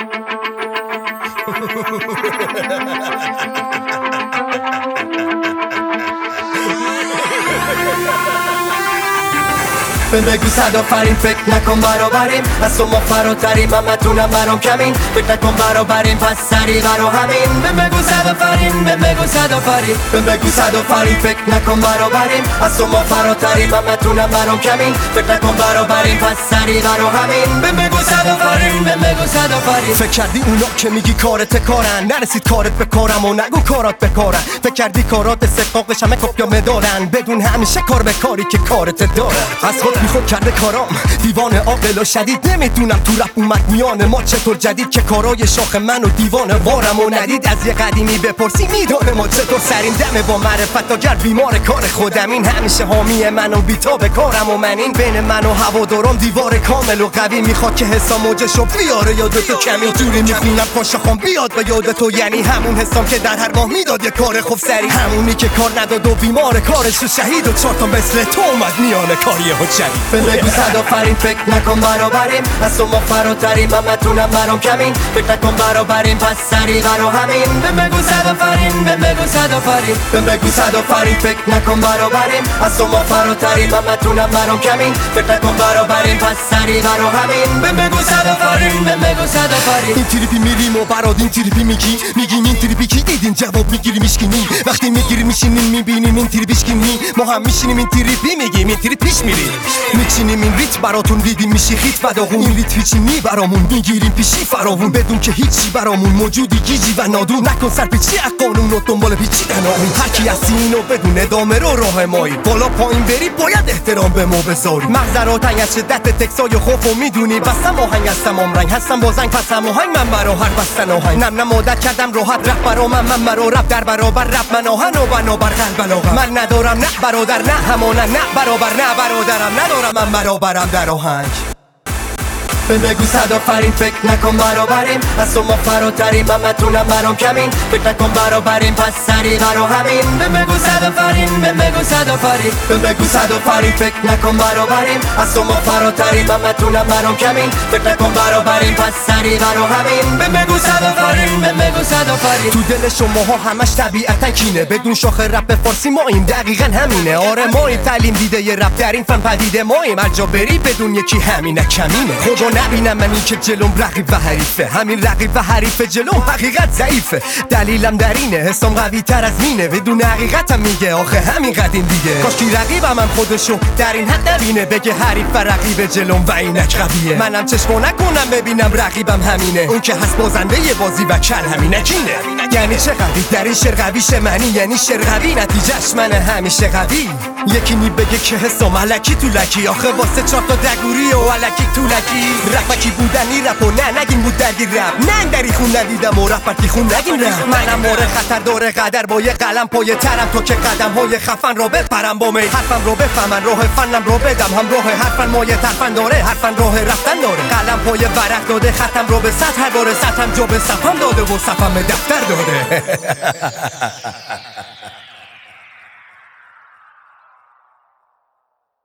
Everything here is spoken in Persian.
بهم بگو صد آفرین، فکر نکن برابریم، از تو ما فراتریم، همتونم برام کمین. فکر نکن برابریم، پس سری برا همین. بهم بگو صد آفرین، بهم بگو صد آفرین، بهم بگو صد آفرین، فکر نکن برابریم، از تو ما فراتریم، همتونم برام کمین. فکر نکن برابریم، پس سری برا همین. بهم بگو صد آفرین، بهم بگو صد آفرین. فکر کردی اونا که میگی کارت کارن، نرسید کارت به کارم و نگو کارات به کارن. فکر کردی کارات استحقاقش همه کپیا مدارن، بدون همیشه کار به کاری که کارت دارن. از خود بیخود کرده کارام، دیوانه عاقل و شدید. نمیدونم تو رپ اومد میان ما چطور جدید، که کارای شاخ من و دیوانه وارم و ندید. از یه قدیمی بپرسی میدونه ما چطور سریم، دمه با معرفت تا گر بیمار کار خودم. این همیشه حامی من و بیتاب کارم و من. این بین من و هوادارم دیوار کامل و قوی، میخواد که حسا موجشو بیاره یادتو کمی. جوری میخونم پاشه خام بیاد به یادتو، یعنی همون حسام که در هر ماه میداد یه کار خوب سری، همونی که کار نداد و بیمار کارش و شهید و چهار تا مثل تو اومد میانه کاری حجتی. بهم بگو صد آفرین، فکر نکن برابریم، از تو ما فراتریم، همتونم برام کمین. فکر نکن برابریم، پس سری برا همین. بهم بگو صد آفرین، بهم بگو صد آفرین، بهم بگو صد آفرین، فکر نکن برابریم، از تو ما فراتریم، همتونم برام کمین. فکر نکن برابریم، پس سری برا همین. بهم بگو صد آفرین، بهم بگو صد آفرین. این تریپی میریم و برات این تریپی میگی، میگین این تریپی کی دیدین جواب میگیری میشکنی. وقتی میگیری میشینین میبینین این تریپیش کنی، ما هم میشینیم این تریپی میگیم این تریپ پیش میریم. میچینیم این ریت براتون دیدیم میشی خیت بداغون. این ریت هیچی برامون میگیریم پیشی فراوون، بدون که هیچی برامون موجودی گیجی و نادون. نکن سر پیچی از قانون و دنبال پیچیدن آهون. هرکی هستی اینو بدون ادامه رو راه مایی، بالا پایین بری باید احترام به ما بذاری. مغزراتنگ از شدت تکسای خوف و میدونی، بستم آهنگ هستم عمرنگ هستم بازنگ پس هم آهنگ من برا هر بستن آهنگ. نم عادت کردم راحت رفت برا من برا رفت در برابر رفت من آهن و بنابر قلب بلاغم. من ندارم نه برادر نه همانه نه برابر نه برادرم ندارم من برابرم در آهنگ. بهم بگو صد آفرین، فکر نکن برابریم، از تو ما فراتریم، همتونم برام کمین. فکر نکن برابریم، پس سری برا همین. بهم بگو صد آفرین، بهم بگو صد آفرین، بهم بگو صد آفرین، فکر نکن برابریم، از تو ما فراتریم، همتونم برام کمین. فکر نکن برابریم، پس سری برا همین. بهم بگو صد آفرین، بهم بگو صد آفرین. تو دل شماها همش طبیعتا کینه، بدون شاخ رپ فارسی ما این دقیقا همینه. آره ما این تعلیم دیده یه رپ در این فن پدیده ماییم، هر جا بری بدون یکی همینه کمینه. خدا نبینم من این که جلوم رقیب و حریفه، همین رقیب و حریف جلوم حقیقت ضعیفه. دلیلم در اینه حسام قوی تر از مینه، بدون حقیقتم میگه آخه همین قدیم دیگه. کاشکی رقیبم هم خودشو در این حد نبینه، بگه حریف و رقیب جلوم و اینک قویه. منم چشمو نکنم ببینم رقیبم همینه، اون که هست بازنده ی بازی و کل همینکینه. یعنی چه قوی در این شعر قوی شمنی، یعنی شعر قوی نتیجهش من همیشه قوی. یکی نی بگه که حسام الکی تو لکی، آخه واسه چهار تا دگوری و الکی تو لکی. رپکی بودنی رپ و نه نگین بود درگیر رپ، نه دری خون ندیدم و رپکی خون نگین رپ. منم مورد خطر داره قدر با یه قلم پای ترم، تو که قدم های خفن رو بپرم با میل. حرفم رو بفهمن راه فنم رو بدم، هم راه حرفن مایه ترفن داره، حرفن راه رفتن داره. قلم پای ورق داده خطم رو به سطح هر باره، سطحم جا به صفم داده و صفم به دفتر داده.